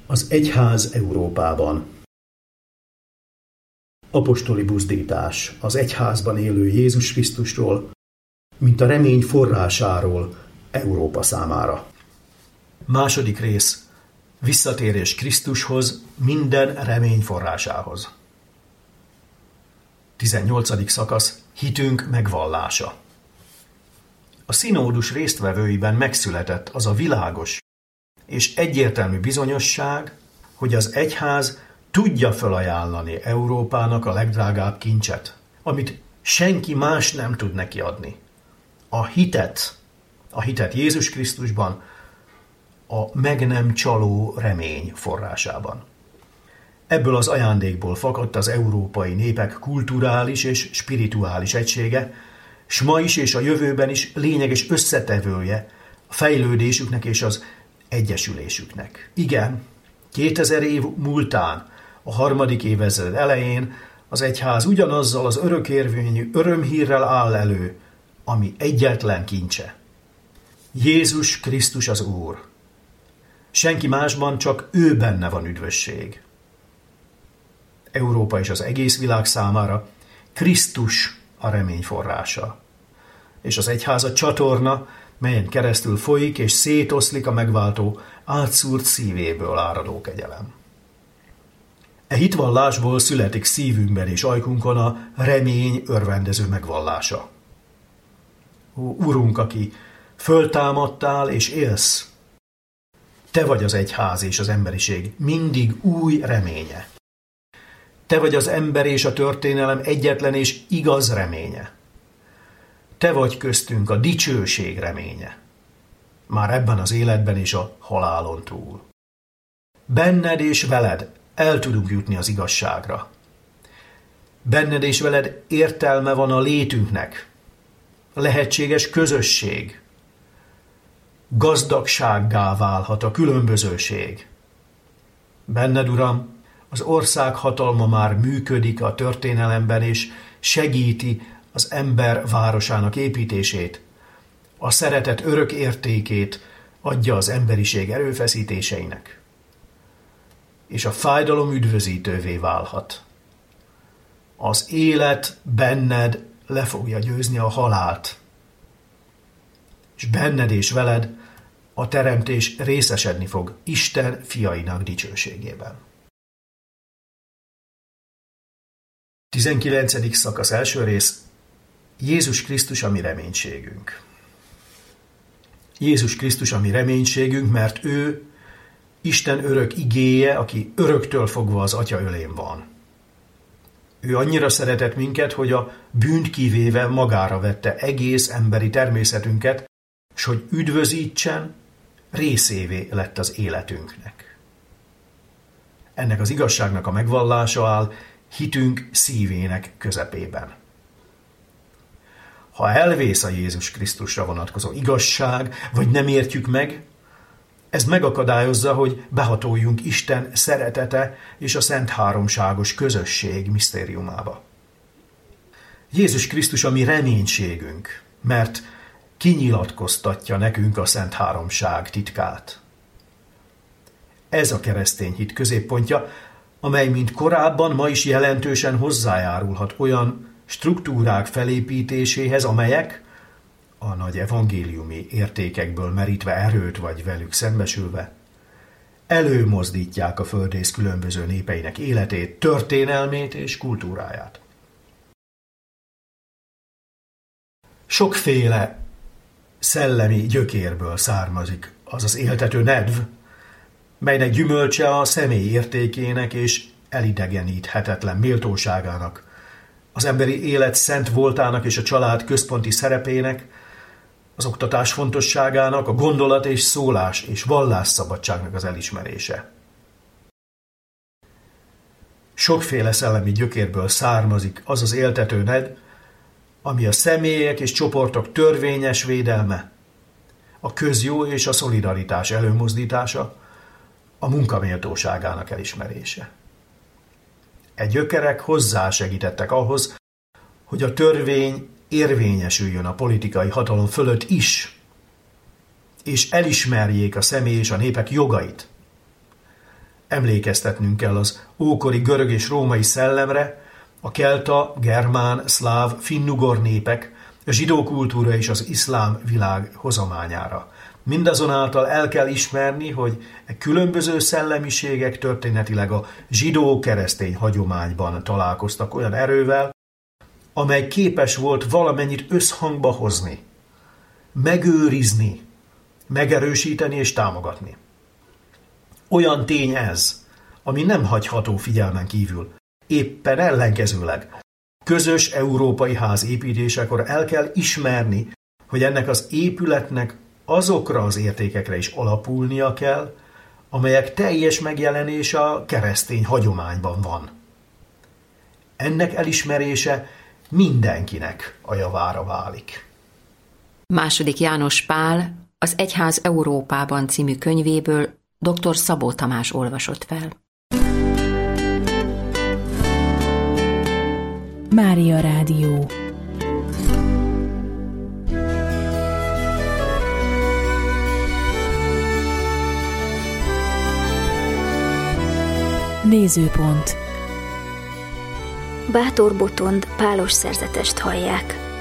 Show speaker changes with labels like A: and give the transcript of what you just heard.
A: Az egyház Európában. Apostoli buzdítás az egyházban élő Jézus Krisztusról, mint a remény forrásáról Európa számára. Második rész. Visszatérés Krisztushoz, minden remény forrásához. 18. szakasz. Hitünk megvallása. A szinódus résztvevőiben megszületett az a világos és egyértelmű bizonyosság, hogy az egyház tudja felajánlani Európának a legdrágább kincset, amit senki más nem tud neki adni. A hitet Jézus Krisztusban, a meg nem csaló remény forrásában. Ebből az ajándékból fakadt az európai népek kulturális és spirituális egysége, s ma is és a jövőben is lényeges összetevője a fejlődésüknek és az egyesülésüknek. Igen, 2000 év múltán, a 3. évezred elején az egyház ugyanazzal az örökérvényű örömhírrel áll elő, ami egyetlen kincse. Jézus Krisztus az Úr. Senki másban, csak ő benne van üdvösség. Európa és az egész világ számára Krisztus a remény forrása, és az egyház a csatorna, melyen keresztül folyik és szétoszlik a megváltó átszúrt szívéből áradó kegyelem. E hitvallásból születik szívünkben és ajkunkon a remény örvendező megvallása. Ó, Urunk, aki föltámadtál és élsz, Te vagy az egyház és az emberiség mindig új reménye. Te vagy az ember és a történelem egyetlen és igaz reménye. Te vagy köztünk a dicsőség reménye. Már ebben az életben és a halálon túl. Benned és veled el tudunk jutni az igazságra. Benned és veled értelme van a létünknek. Lehetséges közösség. Gazdagsággá válhat a különbözőség. Benned, Uram, az ország hatalma már működik a történelemben, és segíti az ember városának építését. A szeretet örök értékét adja az emberiség erőfeszítéseinek. És a fájdalom üdvözítővé válhat. Az élet benned le fogja győzni a halált. És benned és veled a teremtés részesedni fog Isten fiainak dicsőségében. 19. szakasz első rész. Jézus Krisztus a mi reménységünk. Jézus Krisztus a mi reménységünk, mert ő Isten örök igéje, aki öröktől fogva az Atya ölén van. Ő annyira szeretett minket, hogy a bűnt kivéve magára vette egész emberi természetünket, s hogy üdvözítsen, részévé lett az életünknek. Ennek az igazságnak a megvallása áll hitünk szívének közepében. Ha elvész a Jézus Krisztusra vonatkozó igazság, vagy nem értjük meg, ez megakadályozza, hogy behatoljunk Isten szeretete és a Szent Háromságos közösség misztériumába. Jézus Krisztus a mi reménységünk, mert kinyilatkoztatja nekünk a Szent Háromság titkát. Ez a keresztény hit középpontja, amely mint korábban, ma is jelentősen hozzájárulhat olyan struktúrák felépítéséhez, amelyek, a nagy evangéliumi értékekből merítve erőt vagy velük szembesülve, előmozdítják a földrész különböző népeinek életét, történelmét és kultúráját. Sokféle szellemi gyökérből származik az az éltető nedv, melynek gyümölcse a személy értékének és elidegeníthetetlen méltóságának, az emberi élet szent voltának és a család központi szerepének, az oktatás fontosságának, a gondolat és szólás és vallásszabadságnak az elismerése. Sokféle szellemi gyökérből származik az az éltető nedv, ami a személyek és csoportok törvényes védelme, a közjó és a szolidaritás előmozdítása, a munkaméltóságának elismerése. E gyökerek hozzásegítettek ahhoz, hogy a törvény érvényesüljön a politikai hatalom fölött is, és elismerjék a személy és a népek jogait. Emlékeztetnünk kell az ókori görög és római szellemre, a kelta, germán, szláv, finnugor népek, a zsidó kultúra és az iszlám világ hozományára. Mindazonáltal el kell ismerni, hogy különböző szellemiségek történetileg a zsidó-keresztény hagyományban találkoztak olyan erővel, amely képes volt valamennyit összhangba hozni, megőrizni, megerősíteni és támogatni. Olyan tény ez, ami nem hagyható figyelmen kívül. Éppen ellenkezőleg. Közös európai ház építésekor el kell ismerni, hogy ennek az épületnek azokra az értékekre is alapulnia kell, amelyek teljes megjelenése a keresztény hagyományban van. Ennek elismerése mindenkinek a javára válik.
B: II. János Pál az Egyház Európában című könyvéből dr. Szabó Tamás olvasott fel.
C: Mária Rádió. Nézőpont.
D: Bátor Botond pálos szerzetest hallják.